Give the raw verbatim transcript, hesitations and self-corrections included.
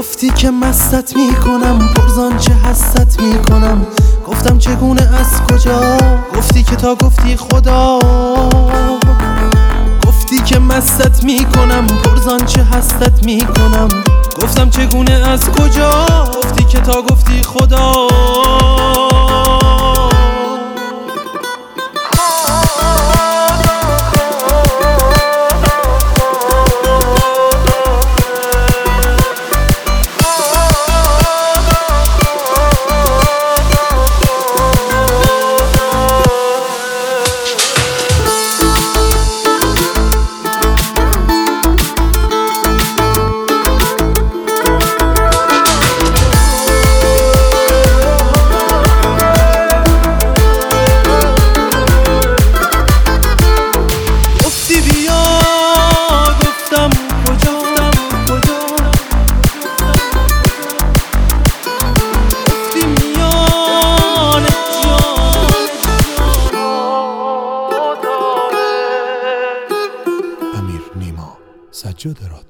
گفتی که مستت میکنم، پرزان چه حست میکنم. گفتم چگونه از کجا، گفتی که تا گفتی خدا. گفتی که مستت میکنم، پرزان چه حست میکنم. گفتم چگونه از کجا، گفتی که تا گفتی خدا. سجاده را